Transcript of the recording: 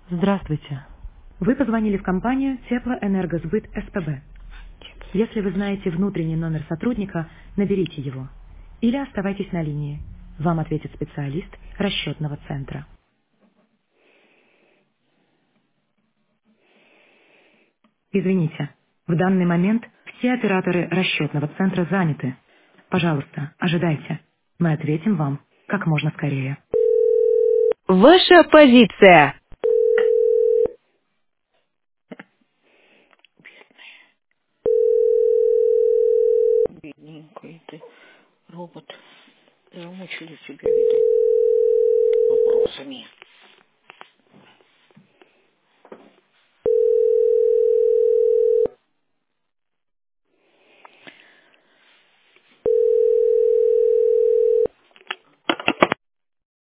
Здравствуйте. Вы позвонили в компанию Теплоэнергосбыт СПБ. Если вы знаете внутренний номер сотрудника, наберите его. Или оставайтесь на линии. Вам ответит специалист расчетного центра. Извините, в данный момент все операторы расчетного центра заняты. Пожалуйста, ожидайте. Мы ответим вам как можно скорее. Ваша позиция. Бедненький ты, робот. Замучили тебя, видать, вопросами.